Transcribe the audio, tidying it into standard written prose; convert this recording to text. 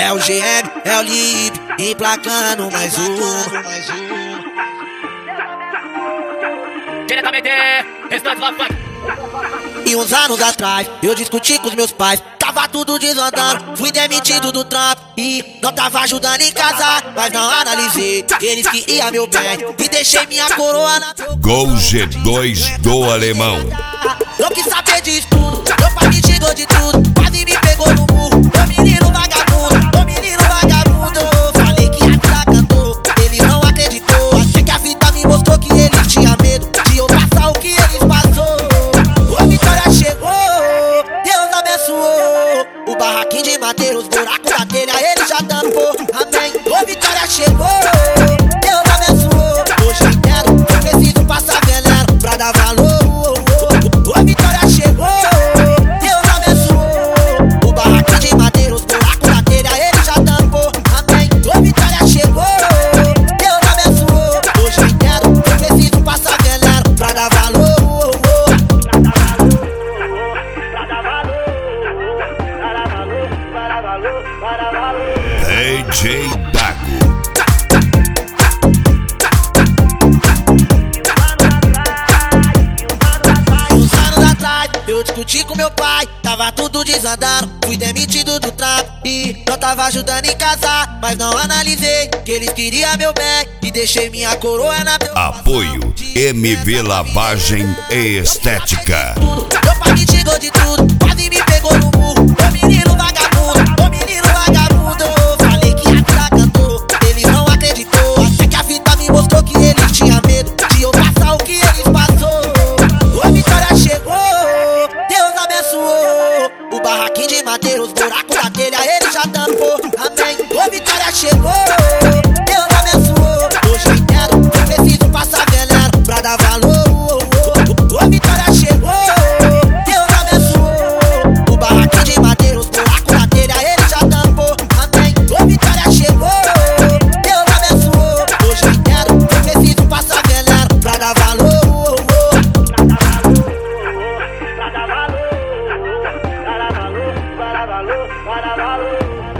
É o GM, é o Lip, emplacando mais um. Diretamente, restante lá fora. E uns anos atrás, eu discuti com os meus pais. Tava tudo desandando, fui demitido do trampo e não tava ajudando em casar, mas não analisei, eles queriam meu bem e deixei minha coroa na... Gol G2 do Alemão. Não quis saber disso tudo, meu pai me xingou de tudo, quase me pegou no murro. Ô menino vagabundo, ô menino vagabundo. Falei que a vida cantou, ele não acreditou. Até que a vida me mostrou que ele tinha medo de eu passar o que eles passou. A vitória chegou, Deus abençoou. O barraquinho de madeira, os buracos da telha, ele já tampou. Amém. A vitória chegou, Deus abençoou. Hoje eu entendo, eu preciso passar veneno pra dar valor. A vitória chegou, Deus abençoou. O barraquinho de madeira, os buracos da telha, ele já tampou. Amém. A vitória chegou, Deus abençoou. Hoje eu entendo, eu preciso passar veneno pra dar valor. DJ Baco. Uns anos atrás, eu discuti com meu pai, tava tudo desandando, fui demitido do trampo e não tava ajudando em casar, mas não analisei que eles queriam meu bem e deixei minha coroa na meu... Apoio MV Lavagem e Estética. Meu pai me xingou de tudo, quase me pegou no murro. Ô menino vagabundo, ô menino vagabundo. Falei que a vida cantou, ele não acreditou. Até que a vida me mostrou que ele tinha medo de eu passar o que eles passou. A vitória chegou, Deus abençoou. O barraquinho de madeira, os buracos da telha, ele já tampou. Amém. A vitória chegou, Deus abençoou. Hoje eu entendo, eu preciso passar veneno pra dar valor. A vitória chegou, Deus abençoou. O barraquinho de madeira, os buracos da telha, ele já tampou. Amém. A vitória chegou, Deus abençoou. Hoje eu entendo, eu preciso passar veneno pra dar valor. Para valor.